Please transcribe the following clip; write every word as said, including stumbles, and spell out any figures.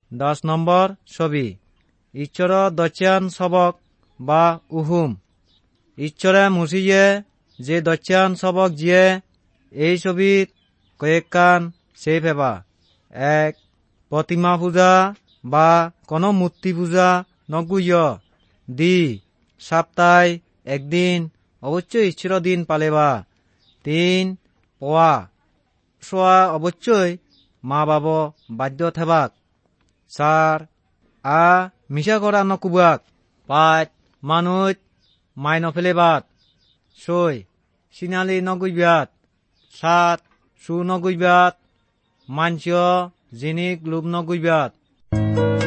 দশ নম্বৰ ছবি ঈশ্বৰৰ দচ্যান সবক বা উহুম। ঈশ্বৰে মুচিয়ে যে দচ্যান সবক যিয়ে এই ছবিত কয়েকখান সেপ হেবা। এক প্রতিমা পূজা বা কোন মূর্তি পূজা নগুয় দি সপ্তাহে একদিন অবশ্যই ঈশ্বর দিন পালেবা। তিন পোয়া সোয়া অবশ্যই মা বাব বাধ্য থেবাক। চার আ মিছা করা নকুবাক। পাঁচ মানুষ মাই নফেলেবাত। ছয় সিনালি নগুইবাত। সাত সু নগুইবাত। মানসিয় জিনিক লোভ নগুইবাত।